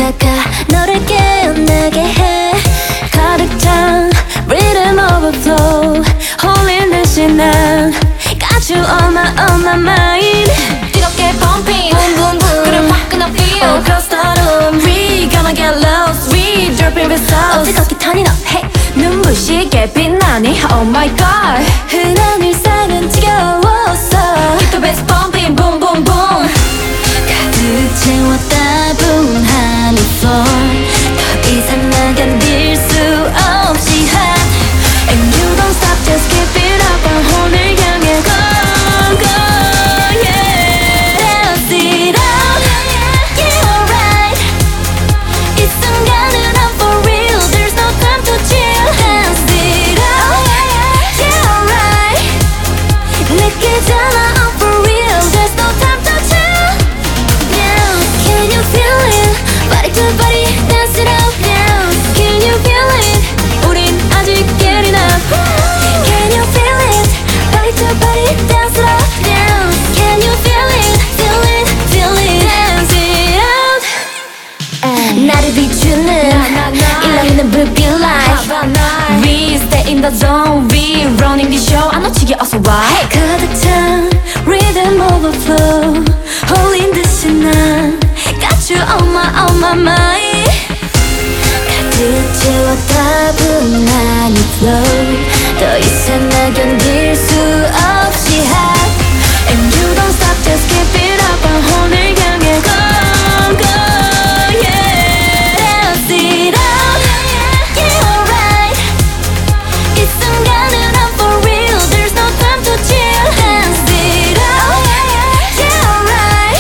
다가가 너를 깨어나게 해 가득 찬 rhythm overflow 홀린 듯이 난 Got you on my mind 뜨겁게 pumping boom boom boom 그래 화끈한 feel Oh girl start on We gonna get lost We dripping with sauce 뜨겁게 turning up hey 눈부시게 빛나니 Oh my god 흔한 일상은 지겨웠어 Keep the bass pumping boom boom boom 가득 채워 따분한 이 floor 더 이상 난 견딜 수 없이 hot And you don't stop just keep it up 영혼을 향해 go go yeah Dance it out yeah alright 이 순간은 I'm for real There's no time to chill Dance it out yeah alright 느끼잖아 I'm for real There's no time to chill Now can you feel it Body to body dance it out now Can you feel it 우린 아직 getting up Can you feel it Body to body dance it out now Can you feel it feel it feel it dance it out 나를 비추는 일렁이는 불빛 light We stay in the zone We running the show 안 놓치게 어서 와 hey. 가득 찬 rhythm overflow 홀린 듯이 난 Got you on my mind 가득 채워 따분한 이 flow 더 이상 나 견딜 수 없이 hot And you don't stop just keep it up 영혼을 향해 go go yeah Dance it out yeah alright 이 순간은 I'm for real There's no time to chill Dance it out yeah alright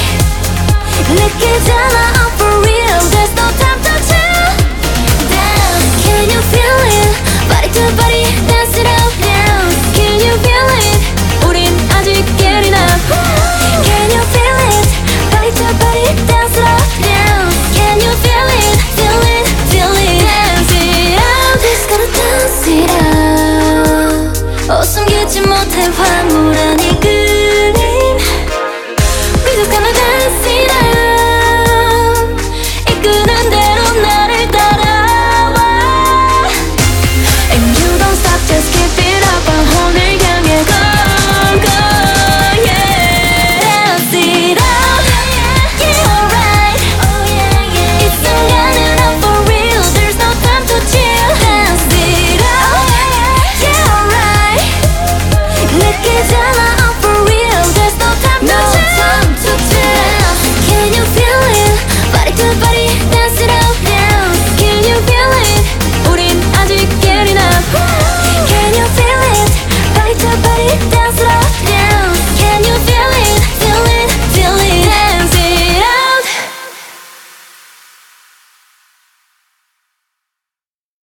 느끼잖아 I'm for real There's no time to chill Dance can you feel it Body to body dance it out now Can you feel it 우린 아직 getting up Can you feel it Body to body dance it out now Can you feel it feel it feel it dance it out Just gotta dance it out 숨기지 못해 황홀한 이 그림 We just gonna dance it out 이끄는 대로 나를 따라와 And you don't stop just keep it up 영혼을 향해 go go yeah Dance it out yeah alright 이 순간은 I'm for real There's no time to chill Dance it out yeah alright 느끼잖아 I'm for real There's no time to chill Can you feel it Body to body dance it out now Can you feel it 우린 아직 getting up Can you feel it Body to body dance it out